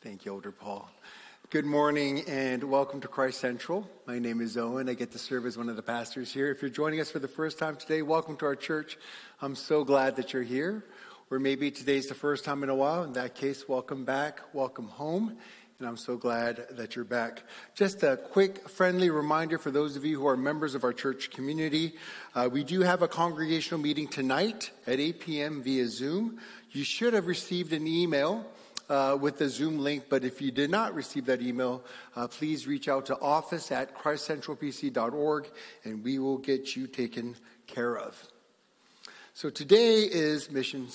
Thank you, Elder Paul. Good morning and welcome to Christ Central. My name is Owen. I get to serve as one of the pastors here. If you're joining us for the first time today, welcome to our church. I'm so glad that you're here. Or maybe today's the first time in a while. In that case, welcome back, welcome home. And I'm so glad that you're back. Just a quick, friendly reminder for those of you who are members of our church community. We do have a congregational meeting tonight at 8 p.m. via Zoom. You should have received an email with the Zoom link, but if you did not receive that email, please reach out to office@christcentralpc.org and we will get you taken care of. So today is Vision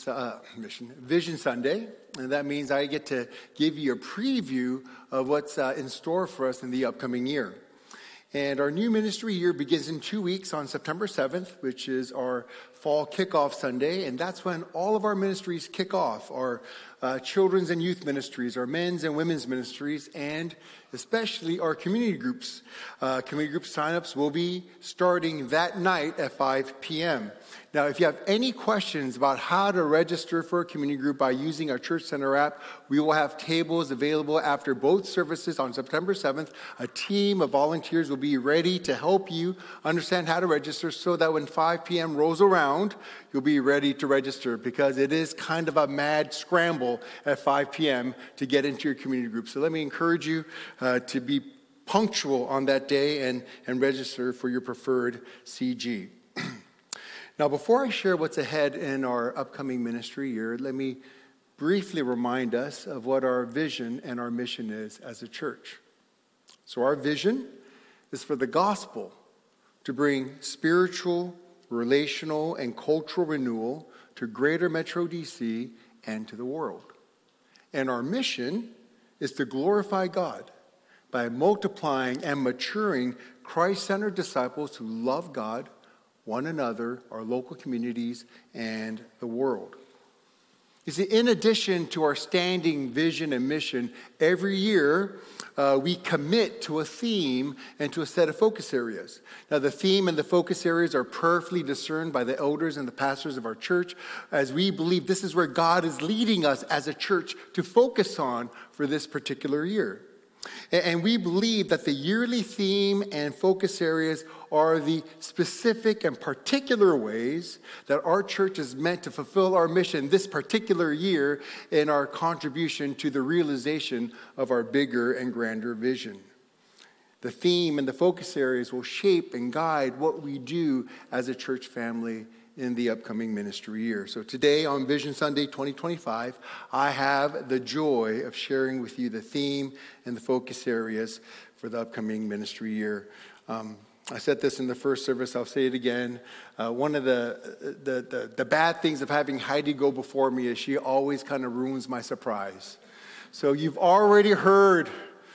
Sunday, and that means I get to give you a preview of what's in store for us in the upcoming year. And our new ministry year begins in 2 weeks on September 7th, which is our fall kickoff Sunday. And that's when all of our ministries kick off, our children's and youth ministries, our men's and women's ministries, and especially our community groups. Community group signups will be starting that night at 5 p.m. Now, if you have any questions about how to register for a community group by using our Church Center app, we will have tables available after both services on September 7th. A team of volunteers will be ready to help you understand how to register so that when 5 p.m. rolls around, you'll be ready to register, because it is kind of a mad scramble at 5 p.m. to get into your community group. So let me encourage you to be punctual on that day and register for your preferred CG. Now, before I share what's ahead in our upcoming ministry year, let me briefly remind us of what our vision and our mission is as a church. So our vision is for the gospel to bring spiritual, relational, and cultural renewal to greater Metro DC and to the world. And our mission is to glorify God by multiplying and maturing Christ-centered disciples who love God, one another, our local communities, and the world. You see, in addition to our standing vision and mission, every year we commit to a theme and to a set of focus areas. Now, the theme and the focus areas are prayerfully discerned by the elders and the pastors of our church, as we believe this is where God is leading us as a church to focus on for this particular year. And we believe that the yearly theme and focus areas are the specific and particular ways that our church is meant to fulfill our mission this particular year in our contribution to the realization of our bigger and grander vision. The theme and the focus areas will shape and guide what we do as a church family in the upcoming ministry year. So today on Vision Sunday 2025, I have the joy of sharing with you the theme and the focus areas for the upcoming ministry year. I said this in the first service, I'll say it again. One of the bad things of having Heidi go before me is she always kind of ruins my surprise. So you've already heard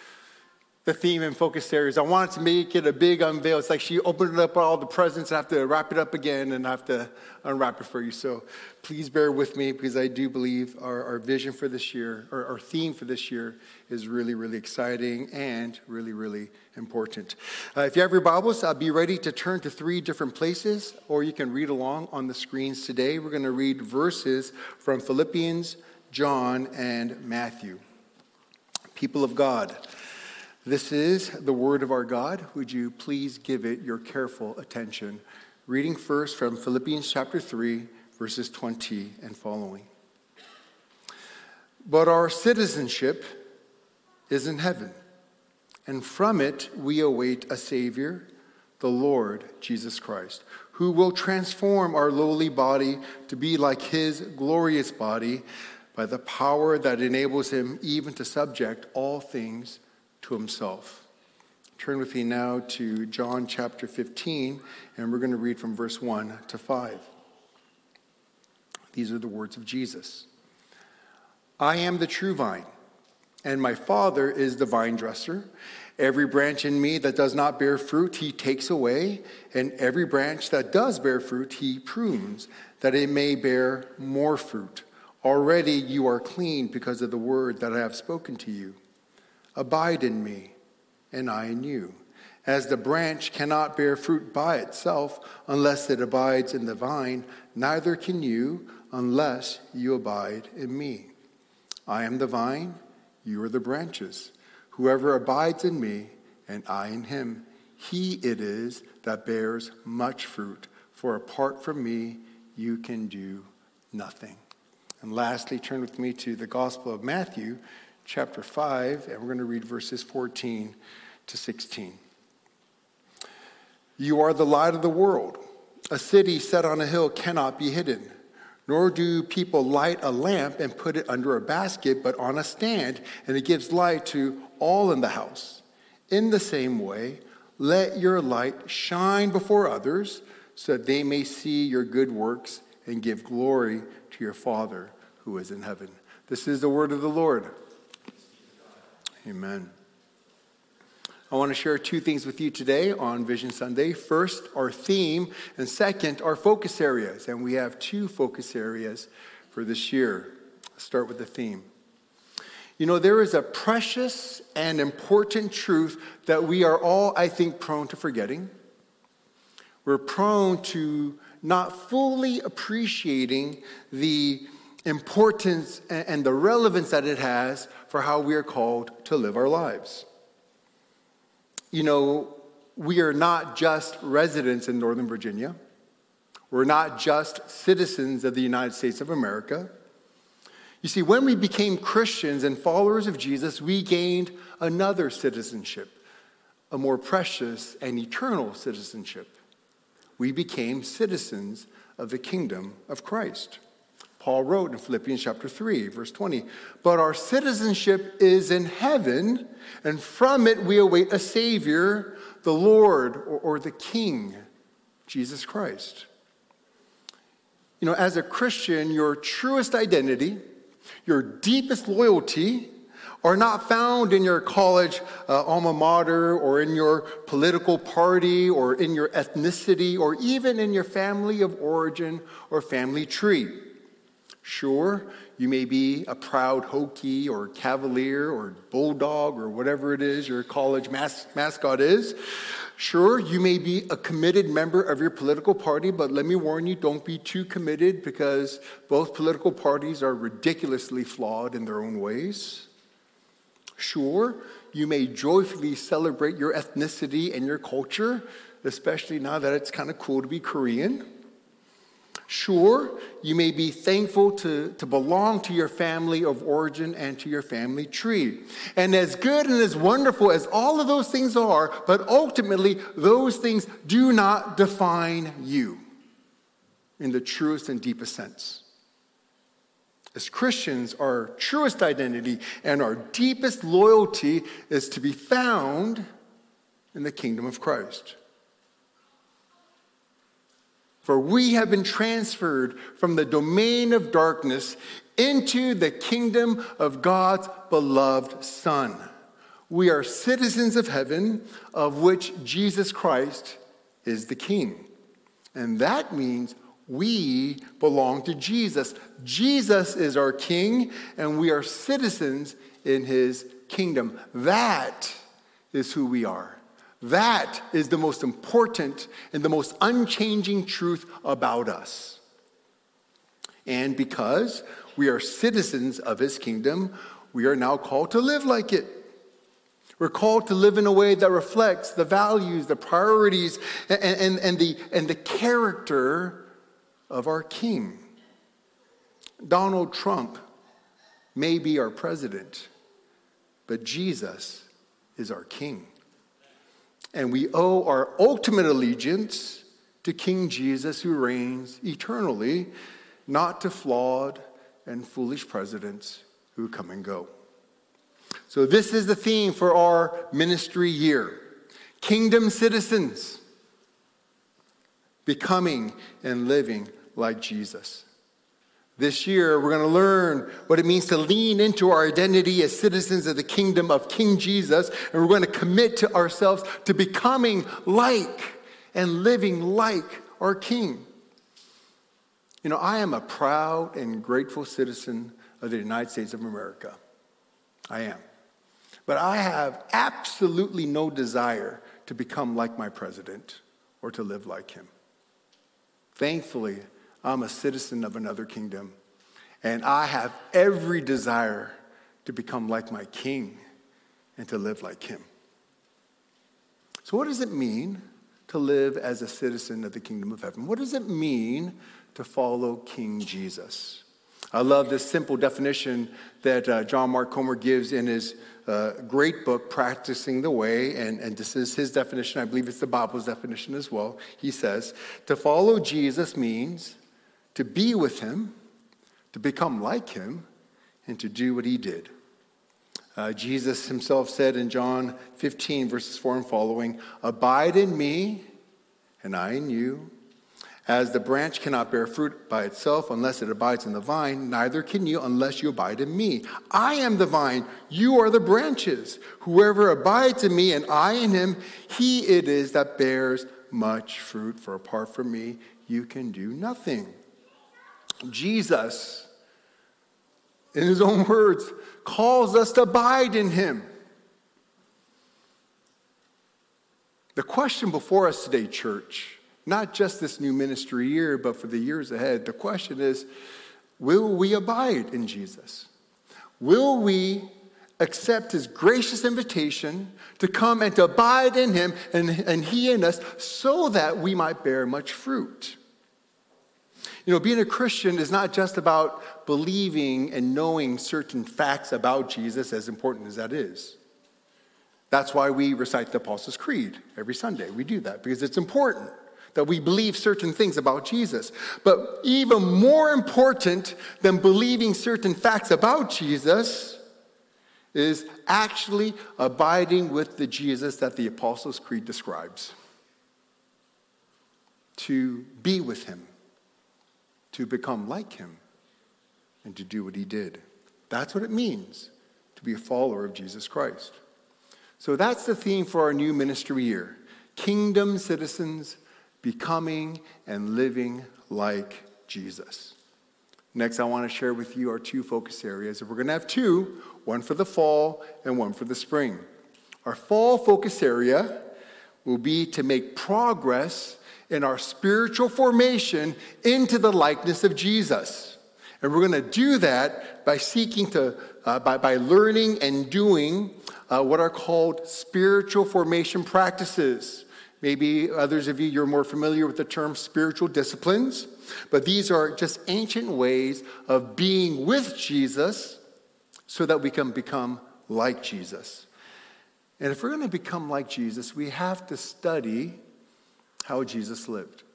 the theme and focus areas. I wanted to make it a big unveil. It's like she opened up all the presents and I have to wrap it up again and I have to unwrap it for you. So please bear with me, because I do believe our vision for this year, or our theme for this year, is really, really exciting and really, really important. If you have your Bibles, be ready to turn to 3 different places, or you can read along on the screens today. We're going to read verses from Philippians, John, and Matthew. People of God, this is the word of our God. Would you please give it your careful attention? Reading first from Philippians chapter 3, verses 20 and following. But our citizenship is in heaven, and from it we await a Savior, the Lord Jesus Christ, who will transform our lowly body to be like his glorious body by the power that enables him even to subject all things to himself. Turn with me now to John chapter 15, and we're going to read from verse 1 to 5. These are the words of Jesus. I am the true vine, and my Father is the vine dresser. Every branch in me that does not bear fruit, he takes away, and every branch that does bear fruit, he prunes, that it may bear more fruit. Already you are clean because of the word that I have spoken to you. Abide in me, and I in you. As the branch cannot bear fruit by itself unless it abides in the vine, neither can you unless you abide in me. I am the vine, You are the branches. Whoever abides in me, and I in him, he it is that bears much fruit. For apart from me, you can do nothing. And lastly, turn with me to the Gospel of Matthew, chapter 5, and we're going to read verses 14 to 16. You are the light of the world. A city set on a hill cannot be hidden. Nor do people light a lamp and put it under a basket, but on a stand, and it gives light to all in the house. In the same way, let your light shine before others, so that they may see your good works and give glory to your Father who is in heaven. This is the word of the Lord. Amen. I want to share two things with you today on Vision Sunday. First, our theme, and second, our focus areas. And we have two focus areas for this year. Let's start with the theme. You know, there is a precious and important truth that we are all, I think, prone to forgetting. We're prone to not fully appreciating the importance and the relevance that it has for how we are called to live our lives. You know, we are not just residents in Northern Virginia. We're not just citizens of the United States of America. You see, when we became Christians and followers of Jesus, we gained another citizenship, a more precious and eternal citizenship. We became citizens of the kingdom of Christ. Paul wrote in Philippians chapter 3, verse 20, but our citizenship is in heaven, and from it we await a Savior, the Lord, or the King, Jesus Christ. You know, as a Christian, your truest identity, your deepest loyalty are not found in your college alma mater or in your political party or in your ethnicity or even in your family of origin or family tree. Sure, you may be a proud Hokie or Cavalier or Bulldog or whatever it is your college mascot is. Sure, you may be a committed member of your political party, but let me warn you, don't be too committed because both political parties are ridiculously flawed in their own ways. Sure, you may joyfully celebrate your ethnicity and your culture, especially now that it's kind of cool to be Korean. Sure, you may be thankful to belong to your family of origin and to your family tree. And as good and as wonderful as all of those things are, but ultimately, those things do not define you in the truest and deepest sense. As Christians, our truest identity and our deepest loyalty is to be found in the kingdom of Christ. For we have been transferred from the domain of darkness into the kingdom of God's beloved Son. We are citizens of heaven, of which Jesus Christ is the King. And that means we belong to Jesus. Jesus is our King, and we are citizens in his kingdom. That is who we are. That is the most important and the most unchanging truth about us. And because we are citizens of his kingdom, we are now called to live like it. We're called to live in a way that reflects the values, the priorities, and the character of our King. Donald Trump may be our president, but Jesus is our King. And we owe our ultimate allegiance to King Jesus, who reigns eternally, not to flawed and foolish presidents who come and go. So this is the theme for our ministry year. Kingdom citizens, becoming and living like Jesus. This year, we're going to learn what it means to lean into our identity as citizens of the kingdom of King Jesus, and we're going to commit to ourselves to becoming like and living like our King. You know, I am a proud and grateful citizen of the United States of America. I am. But I have absolutely no desire to become like my president or to live like him. Thankfully, I'm a citizen of another kingdom, and I have every desire to become like my King and to live like him. So what does it mean to live as a citizen of the kingdom of heaven? What does it mean to follow King Jesus? I love this simple definition that John Mark Comer gives in his great book, Practicing the Way, and this is his definition. I believe it's the Bible's definition as well. He says, to follow Jesus means to be with him, to become like him, and to do what he did. Jesus himself said in John 15, verses 4 and following, abide in me, and I in you. As the branch cannot bear fruit by itself unless it abides in the vine, neither can you unless you abide in me. I am the vine, you are the branches. Whoever abides in me and I in him, he it is that bears much fruit. For apart from me, you can do nothing. Jesus, in his own words, calls us to abide in him. The question before us today, church, not just this new ministry year, but for the years ahead, the question is, will we abide in Jesus? Will we accept his gracious invitation to come and to abide in him and he in us so that we might bear much fruit? You know, being a Christian is not just about believing and knowing certain facts about Jesus, as important as that is. That's why we recite the Apostles' Creed every Sunday. We do that because it's important that we believe certain things about Jesus. But even more important than believing certain facts about Jesus is actually abiding with the Jesus that the Apostles' Creed describes. To be with him, to become like him, and to do what he did. That's what it means to be a follower of Jesus Christ. So that's the theme for our new ministry year. Kingdom citizens becoming and living like Jesus. Next, I want to share with you our two focus areas. We're going to have two, one for the fall and one for the spring. Our fall focus area will be to make progress in our spiritual formation into the likeness of Jesus. And we're going to do that by seeking to, by learning and doing what are called spiritual formation practices. Maybe others of you, you're more familiar with the term spiritual disciplines, but these are just ancient ways of being with Jesus so that we can become like Jesus. And if we're going to become like Jesus, we have to study how Jesus lived.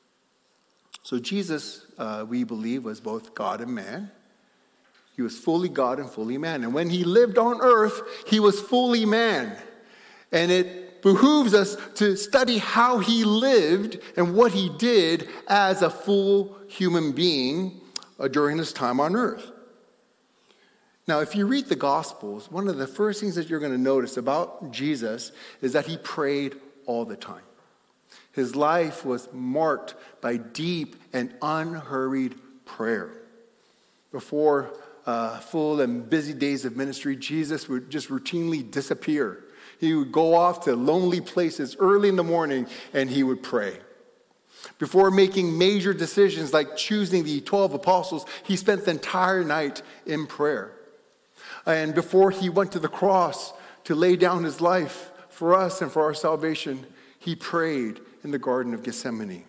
So Jesus, we believe, was both God and man. He was fully God and fully man. And when he lived on earth, he was fully man. And it behooves us to study how he lived and what he did as a full human being during his time on earth. Now, if you read the Gospels, one of the first things that you're going to notice about Jesus is that he prayed all the time. His life was marked by deep and unhurried prayer. Before full and busy days of ministry, Jesus would just routinely disappear. He would go off to lonely places early in the morning and he would pray. Before making major decisions like choosing the 12 apostles, he spent the entire night in prayer. And before he went to the cross to lay down his life for us and for our salvation, he prayed in the Garden of Gethsemane.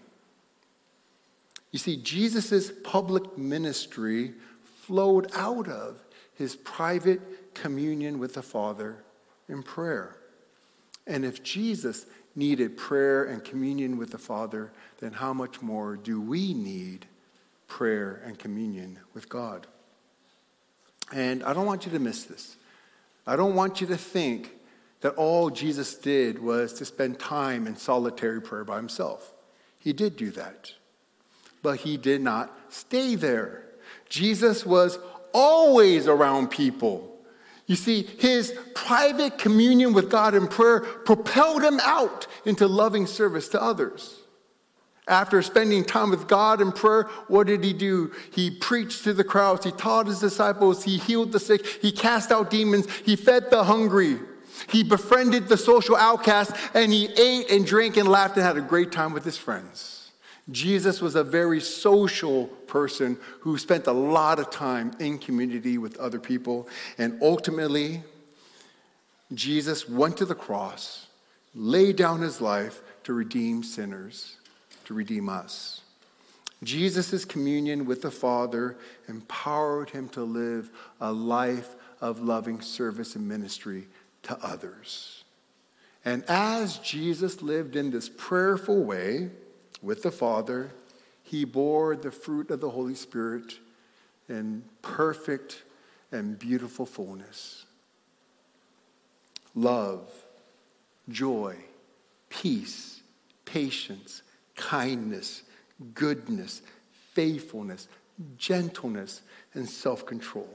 You see, Jesus' public ministry flowed out of his private communion with the Father in prayer. And if Jesus needed prayer and communion with the Father, then how much more do we need prayer and communion with God? And I don't want you to miss this. I don't want you to think that all Jesus did was to spend time in solitary prayer by himself. He did do that. But he did not stay there. Jesus was always around people. You see, his private communion with God in prayer propelled him out into loving service to others. After spending time with God in prayer, what did he do? He preached to the crowds. He taught his disciples. He healed the sick. He cast out demons. He fed the hungry. He befriended the social outcast. And he ate and drank and laughed and had a great time with his friends. Jesus was a very social person who spent a lot of time in community with other people. And ultimately, Jesus went to the cross, laid down his life to redeem sinners, to redeem us. Jesus' communion with the Father empowered him to live a life of loving service and ministry to others. And as Jesus lived in this prayerful way with the Father, he bore the fruit of the Holy Spirit in perfect and beautiful fullness. Love, joy, peace, patience, kindness, goodness, faithfulness, gentleness, and self-control.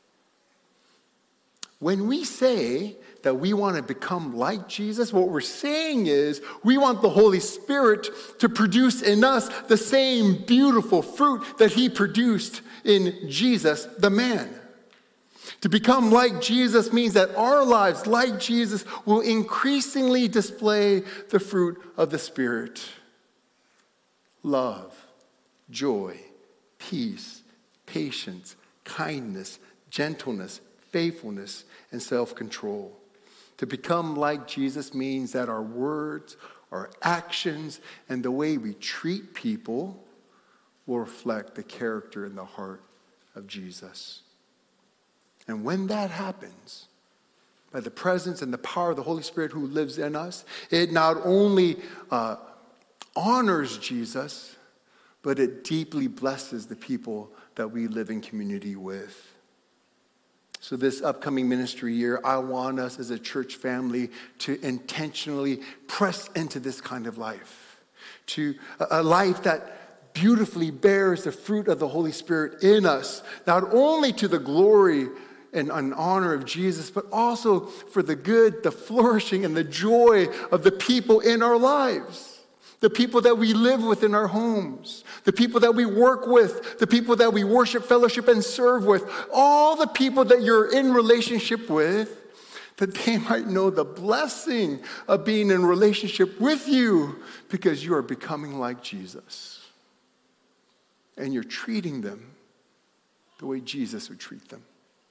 When we say that we want to become like Jesus, what we're saying is we want the Holy Spirit to produce in us the same beautiful fruit that he produced in Jesus, the man. To become like Jesus means that our lives, like Jesus, will increasingly display the fruit of the Spirit. Love, joy, peace, patience, kindness, gentleness, faithfulness, and self-control. To become like Jesus means that our words, our actions, and the way we treat people will reflect the character and the heart of Jesus. And when that happens, by the presence and the power of the Holy Spirit who lives in us, it not only honors Jesus, but it deeply blesses the people that we live in community with. So this upcoming ministry year, I want us as a church family to intentionally press into this kind of life. To a life that beautifully bears the fruit of the Holy Spirit in us, not only to the glory and honor of Jesus, but also for the good, the flourishing, and the joy of the people in our lives. The people that we live with in our homes, the people that we work with, the people that we worship, fellowship, and serve with, all the people that you're in relationship with, that they might know the blessing of being in relationship with you because you are becoming like Jesus. And you're treating them the way Jesus would treat them.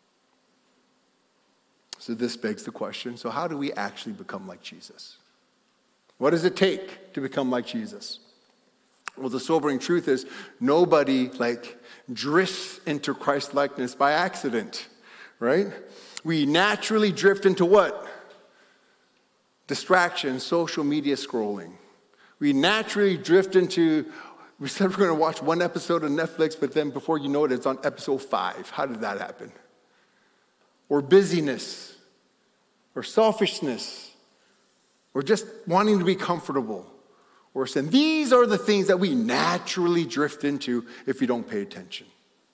So this begs the question, so how do we actually become like Jesus? What does it take to become like Jesus? Well, the sobering truth is nobody drifts into Christ-likeness by accident, right? We naturally drift into what? Distraction, social media scrolling. We naturally drift into, we said we're going to watch one episode of Netflix, but then before you know it, it's on episode 5. How did that happen? Or busyness, or selfishness, or just wanting to be comfortable, or sin. These are the things that we naturally drift into if we don't pay attention.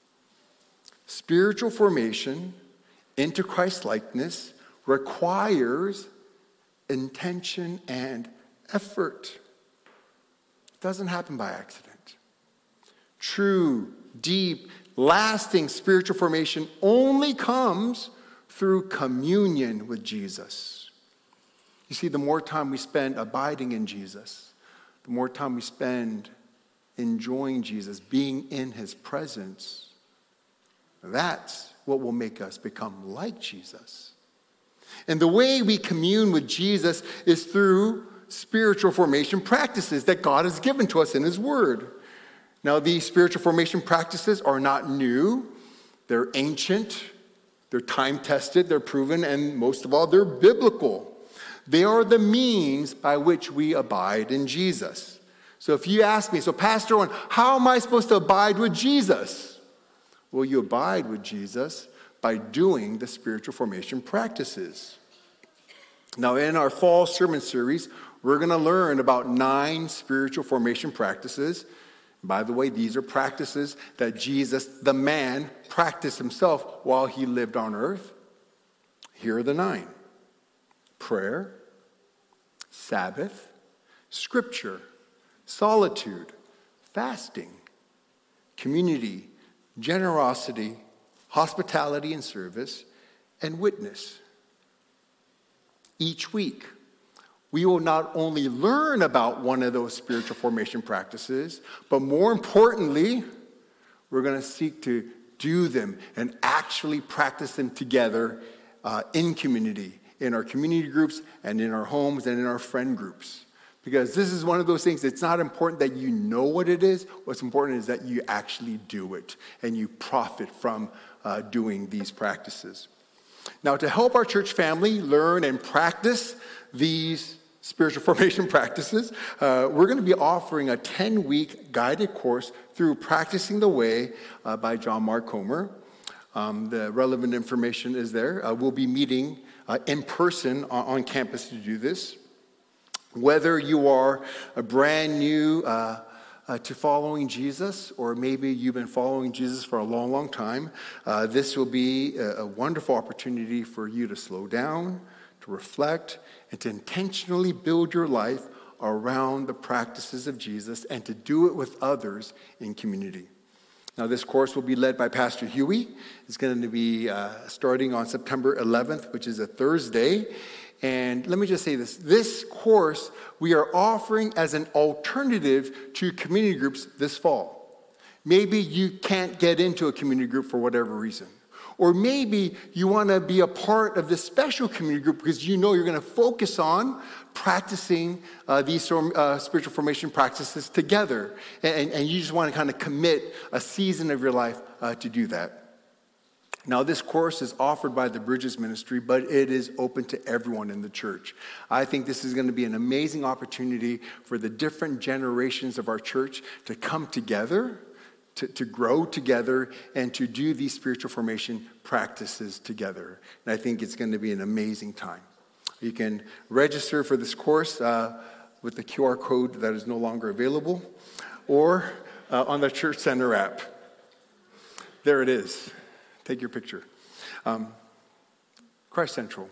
Spiritual formation into Christ-likeness requires intention and effort. It doesn't happen by accident. True, deep, lasting spiritual formation only comes through communion with Jesus. You see, the more time we spend abiding in Jesus, the more time we spend enjoying Jesus, being in his presence, that's what will make us become like Jesus. And the way we commune with Jesus is through spiritual formation practices that God has given to us in his word. Now, these spiritual formation practices are not new. They're ancient. They're time-tested. They're proven. And most of all, they're biblical. They are the means by which we abide in Jesus. So if you ask me, so Pastor Owen, how am I supposed to abide with Jesus? Well, you abide with Jesus by doing the spiritual formation practices. Now, in our fall sermon series, we're going to learn about 9 spiritual formation practices. By the way, these are practices that Jesus, the man, practiced himself while he lived on earth. Here are the 9. Prayer, Sabbath, Scripture, solitude, fasting, community, generosity, hospitality and service, and witness. Each week, we will not only learn about one of those spiritual formation practices, but more importantly, we're going to seek to do them and actually practice them together in community, in our community groups and in our homes and in our friend groups. Because this is one of those things, it's not important that you know what it is. What's important is that you actually do it and you profit from doing these practices. Now, to help our church family learn and practice these spiritual formation practices, we're going to be offering a 10-week guided course through Practicing the Way by John Mark Comer. The relevant information is there. We'll be meeting in person on campus to do this. Whether you are a brand new to following Jesus, or maybe you've been following Jesus for a long, long time, this will be a wonderful opportunity for you to slow down, to reflect, and to intentionally build your life around the practices of Jesus and to do it with others in community. Now, this course will be led by Pastor Huey. It's going to be starting on September 11th, which is a Thursday. And let me just say this. This course we are offering as an alternative to community groups this fall. Maybe you can't get into a community group for whatever reason. Or maybe you want to be a part of this special community group because you know you're going to focus on practicing these spiritual formation practices together. And you just want to kind of commit a season of your life to do that. Now, this course is offered by the Bridges Ministry, but it is open to everyone in the church. I think this is going to be an amazing opportunity for the different generations of our church to come together, to grow together, and to do these spiritual formation practices together. And I think it's going to be an amazing time. You can register for this course with the QR code that is no longer available, or on the Church Center app. There it is. Take your picture. Christ Central.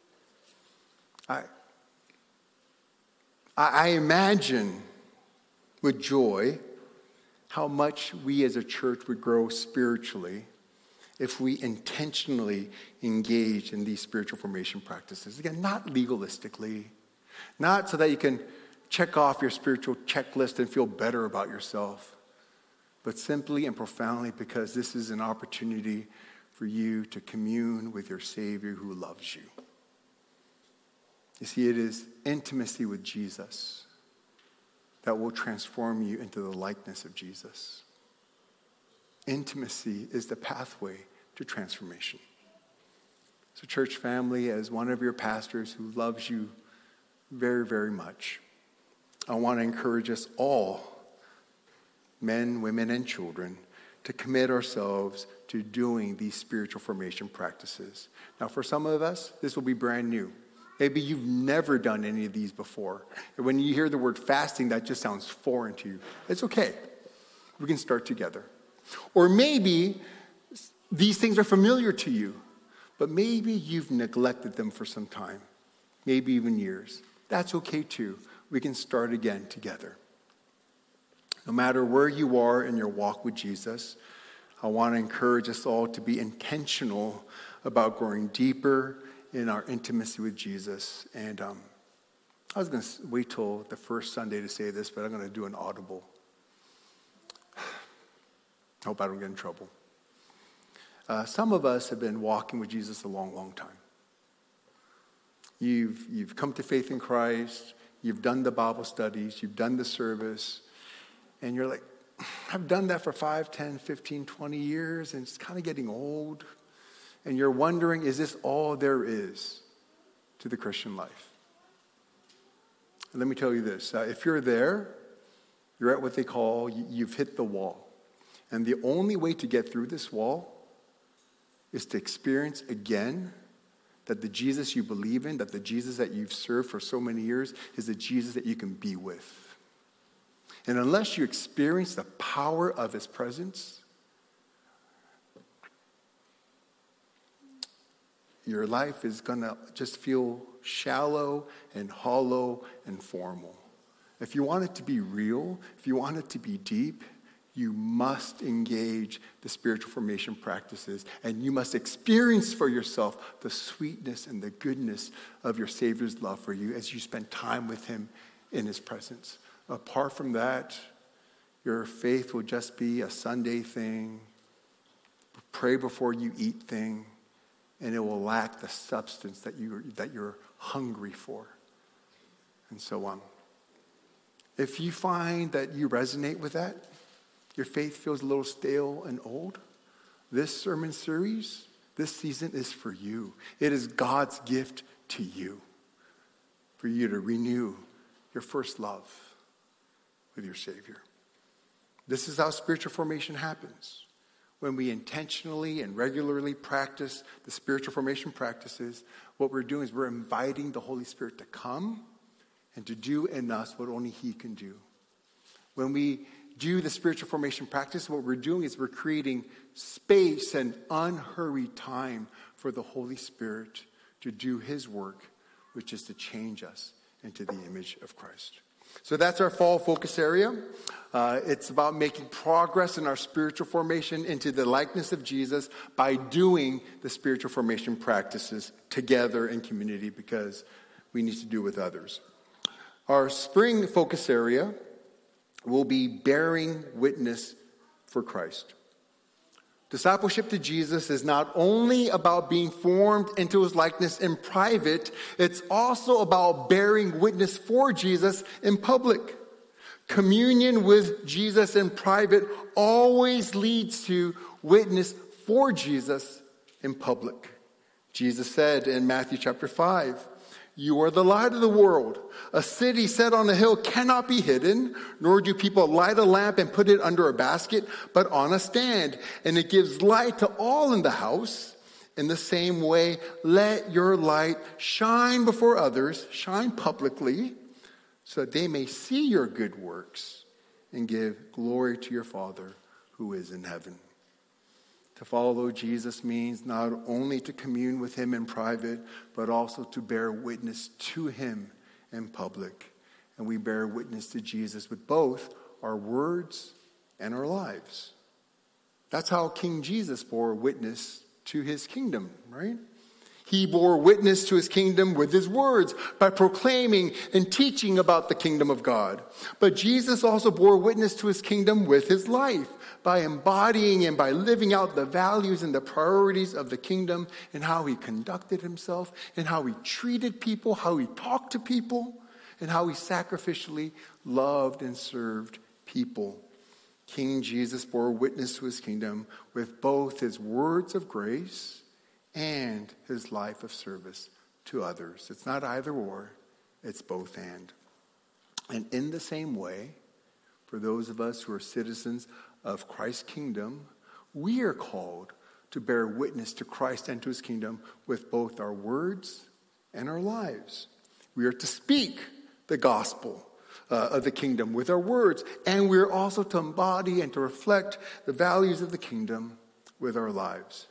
I imagine with joy how much we as a church would grow spiritually if we intentionally engage in these spiritual formation practices. Again, not legalistically, not so that you can check off your spiritual checklist and feel better about yourself, but simply and profoundly because this is an opportunity for you to commune with your Savior who loves you. You see, it is intimacy with Jesus that will transform you into the likeness of Jesus. Intimacy is the pathway to transformation. So, church family, as one of your pastors who loves you very, very much, I want to encourage us all, men, women, and children, to commit ourselves to doing these spiritual formation practices. Now, for some of us, this will be brand new. Maybe you've never done any of these before. And when you hear the word fasting, that just sounds foreign to you. It's okay. We can start together. Or maybe these things are familiar to you, but maybe you've neglected them for some time, maybe even years. That's okay too. We can start again together. No matter where you are in your walk with Jesus, I want to encourage us all to be intentional about growing deeper in our intimacy with Jesus. And I was going to wait till the first Sunday to say this, but I'm going to do an audible. I hope I don't get in trouble. Some of us have been walking with Jesus a long, long time. You've come to faith in Christ. You've done the Bible studies. You've done the service. And you're like, I've done that for 5, 10, 15, 20 years, and it's kind of getting old. And you're wondering, is this all there is to the Christian life? And let me tell you this. If you're there, you're at what they call, you've hit the wall. And the only way to get through this wall is to experience again that the Jesus you believe in, that the Jesus that you've served for so many years is the Jesus that you can be with. And unless you experience the power of his presence, your life is going to just feel shallow and hollow and formal. If you want it to be real, if you want it to be deep, you must engage the spiritual formation practices, and you must experience for yourself the sweetness and the goodness of your Savior's love for you as you spend time with him in his presence. Apart from that, your faith will just be a Sunday thing, pray before you eat thing, and it will lack the substance that you're hungry for, and so on. If you find that you resonate with that, your faith feels a little stale and old, this sermon series, this season is for you. It is God's gift to you, for you to renew your first love with your Savior. This is how spiritual formation happens. When we intentionally and regularly practice the spiritual formation practices, what we're doing is we're inviting the Holy Spirit to come and to do in us what only he can do. When we do the spiritual formation practice, what we're doing is we're creating space and unhurried time for the Holy Spirit to do his work, which is to change us into the image of Christ. So that's our fall focus area. It's about making progress in our spiritual formation into the likeness of Jesus by doing the spiritual formation practices together in community, because we need to do it with others. Our spring focus area will be bearing witness for Christ. Discipleship to Jesus is not only about being formed into his likeness in private, it's also about bearing witness for Jesus in public. Communion with Jesus in private always leads to witness for Jesus in public. Jesus said in Matthew chapter 5, "You are the light of the world. A city set on a hill cannot be hidden, nor do people light a lamp and put it under a basket, but on a stand, and it gives light to all in the house. In the same way, let your light shine before others, shine publicly, so that they may see your good works and give glory to your Father who is in heaven." To follow Jesus means not only to commune with him in private, but also to bear witness to him in public. And we bear witness to Jesus with both our words and our lives. That's how King Jesus bore witness to his kingdom, right? He bore witness to his kingdom with his words by proclaiming and teaching about the kingdom of God. But Jesus also bore witness to his kingdom with his life by embodying and by living out the values and the priorities of the kingdom, and how he conducted himself, and how he treated people, how he talked to people, and how he sacrificially loved and served people. King Jesus bore witness to his kingdom with both his words of grace and his life of service to others. It's not either or, it's both and. And in the same way, for those of us who are citizens of Christ's kingdom, we are called to bear witness to Christ and to his kingdom with both our words and our lives. We are to speak the gospel of the kingdom with our words, and we are also to embody and to reflect the values of the kingdom with our lives.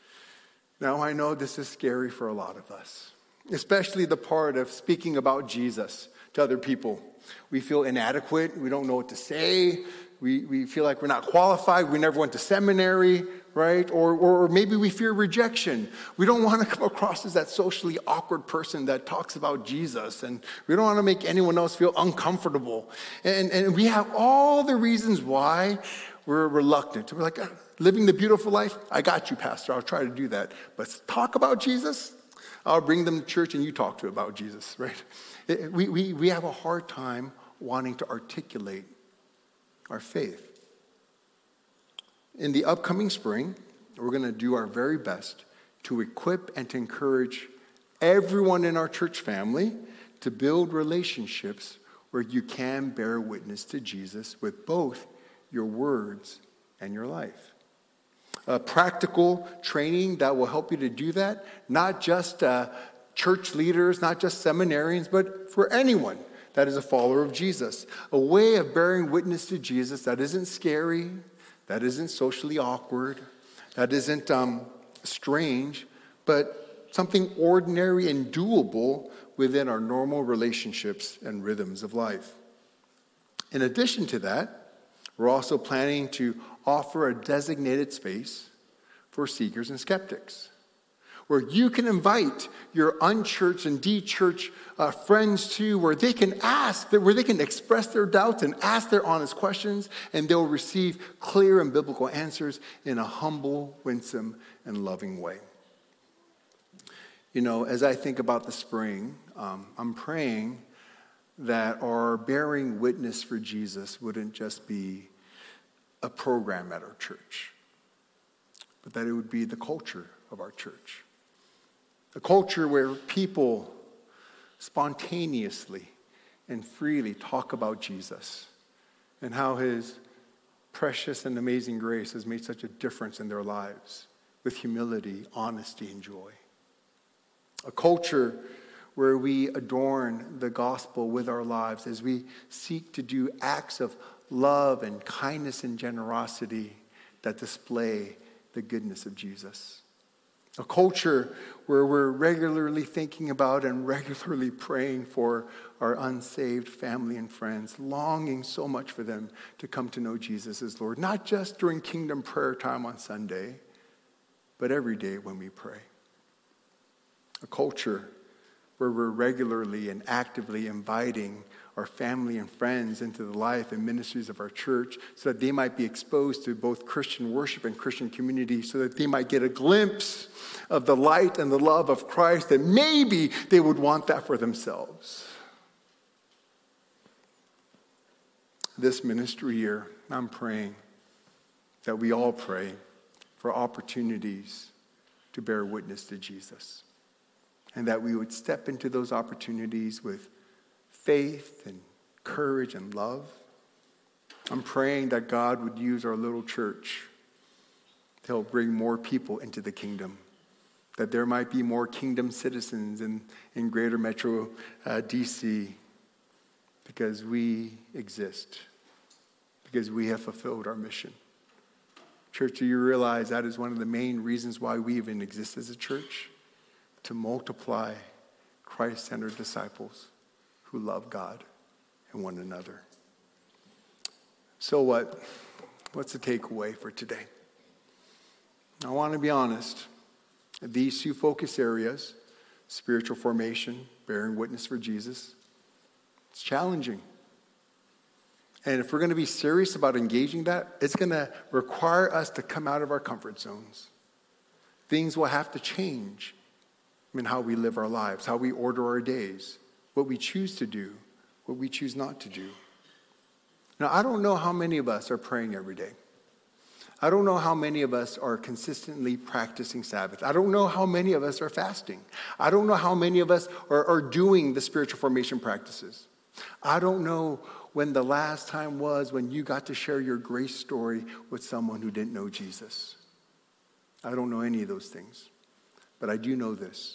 Now, I know this is scary for a lot of us, especially the part of speaking about Jesus to other people. We feel inadequate. We don't know what to say. We feel like we're not qualified. We never went to seminary, right? Or maybe we fear rejection. We don't want to come across as that socially awkward person that talks about Jesus. And we don't want to make anyone else feel uncomfortable. And we have all the reasons why we're reluctant. We're like, living the beautiful life? I got you, Pastor. I'll try to do that. But talk about Jesus? I'll bring them to church and you talk to about Jesus, right? We have a hard time wanting to articulate our faith. In the upcoming spring, we're going to do our very best to equip and to encourage everyone in our church family to build relationships where you can bear witness to Jesus with both your words and your life. Practical training that will help you to do that, not just church leaders, not just seminarians, but for anyone that is a follower of Jesus. A way of bearing witness to Jesus that isn't scary, that isn't socially awkward, that isn't strange, but something ordinary and doable within our normal relationships and rhythms of life. In addition to that, We're also planning to offer a designated space for seekers and skeptics, where you can invite your unchurched and de-church friends to, where they can ask, where they can express their doubts and ask their honest questions, and they'll receive clear and biblical answers in a humble, winsome, and loving way. You know, as I think about the spring, I'm praying that our bearing witness for Jesus wouldn't just be a program at our church, but that it would be the culture of our church. A culture where people spontaneously and freely talk about Jesus and how his precious and amazing grace has made such a difference in their lives with humility, honesty, and joy. A culture where we adorn the gospel with our lives as we seek to do acts of love and kindness and generosity that display the goodness of Jesus. A culture where we're regularly thinking about and regularly praying for our unsaved family and friends, longing so much for them to come to know Jesus as Lord, not just during kingdom prayer time on Sunday, but every day when we pray. A culture where we're regularly and actively inviting our family and friends into the life and ministries of our church so that they might be exposed to both Christian worship and Christian community, so that they might get a glimpse of the light and the love of Christ, and maybe they would want that for themselves. This ministry year, I'm praying that we all pray for opportunities to bear witness to Jesus, and that we would step into those opportunities with faith and courage and love. I'm praying that God would use our little church to help bring more people into the kingdom, that there might be more kingdom citizens in greater Metro DC, because we exist, because we have fulfilled our mission. Church, do you realize that is one of the main reasons why we even exist as a church? To multiply Christ-centered disciples who love God and one another. So what's the takeaway for today? I want to be honest. These two focus areas, spiritual formation, bearing witness for Jesus, it's challenging. And if we're going to be serious about engaging that, it's going to require us to come out of our comfort zones. Things will have to change in how we live our lives, how we order our days, what we choose to do, what we choose not to do. Now, I don't know how many of us are praying every day. I don't know how many of us are consistently practicing Sabbath. I don't know how many of us are fasting. I don't know how many of us are doing the spiritual formation practices. I don't know when the last time was when you got to share your grace story with someone who didn't know Jesus. I don't know any of those things. But I do know this.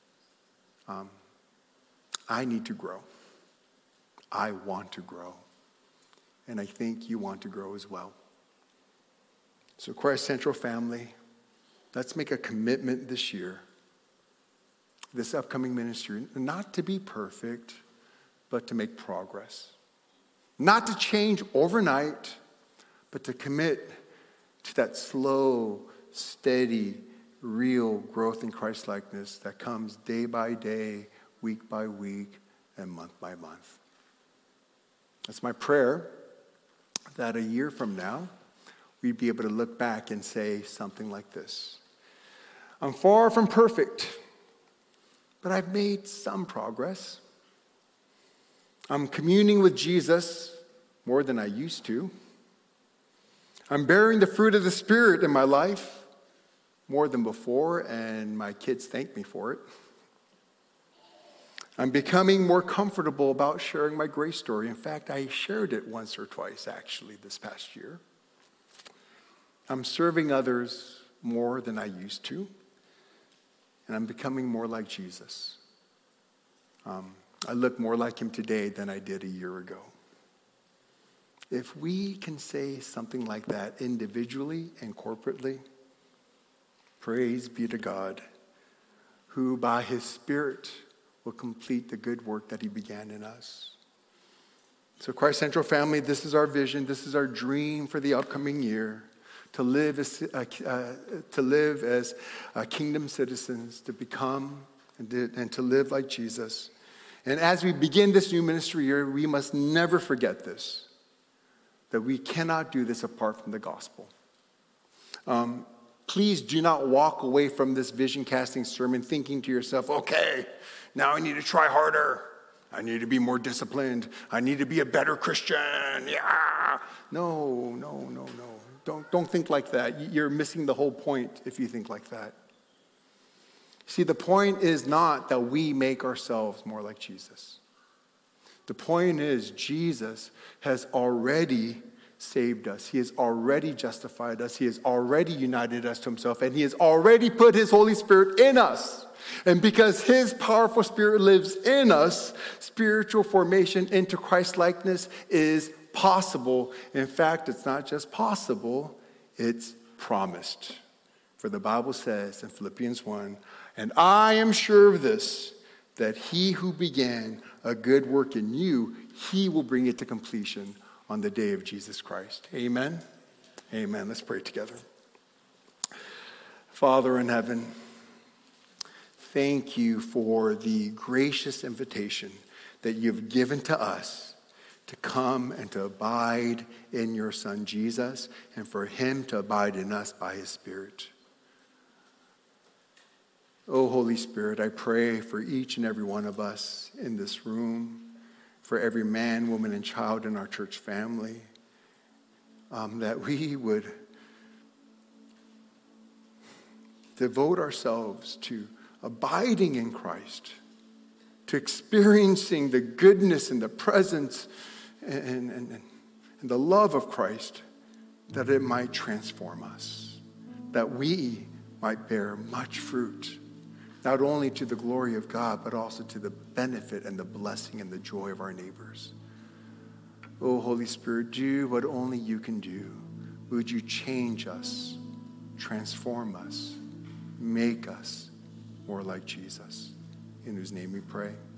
I need to grow. I want to grow. And I think you want to grow as well. So Christ Central family, let's make a commitment this year, this upcoming ministry, not to be perfect, but to make progress. Not to change overnight, but to commit to that slow, steady, real growth in Christ-likeness that comes day by day, week by week, and month by month. That's my prayer, that a year from now, we'd be able to look back and say something like this. I'm far from perfect, but I've made some progress. I'm communing with Jesus more than I used to. I'm bearing the fruit of the Spirit in my life more than before, and my kids thank me for it. I'm becoming more comfortable about sharing my grace story. In fact, I shared it once or twice, actually, this past year. I'm serving others more than I used to, and I'm becoming more like Jesus. I look more like him today than I did a year ago. If we can say something like that individually and corporately, praise be to God, who by his Spirit will complete the good work that he began in us. So Christ Central family, this is our vision. This is our dream for the upcoming year. To live as kingdom citizens, to become and to live like Jesus. And as we begin this new ministry year, we must never forget this, that we cannot do this apart from the gospel. Please do not walk away from this vision casting sermon thinking to yourself, okay, now I need to try harder. I need to be more disciplined. I need to be a better Christian. Yeah. No. Don't think like that. You're missing the whole point if you think like that. See, the point is not that we make ourselves more like Jesus. The point is Jesus has already saved us. He has already justified us. He has already united us to himself. And he has already put his Holy Spirit in us. And because his powerful Spirit lives in us, spiritual formation into Christ-likeness is possible. In fact, it's not just possible, it's promised. For the Bible says in Philippians 1, and I am sure of this, that he who began a good work in you, he will bring it to completion on the day of Jesus Christ. Amen? Amen. Let's pray together. Father in heaven, thank you for the gracious invitation that you've given to us to come and to abide in your Son Jesus, and for him to abide in us by his Spirit. Oh, Holy Spirit, I pray for each and every one of us in this room, for every man, woman, and child in our church family, that we would devote ourselves to abiding in Christ, to experiencing the goodness and the presence and the love of Christ, that it might transform us, that we might bear much fruit, not only to the glory of God, but also to the benefit and the blessing and the joy of our neighbors. Oh, Holy Spirit, do what only you can do. Would you change us, transform us, make us more like Jesus, in whose name we pray.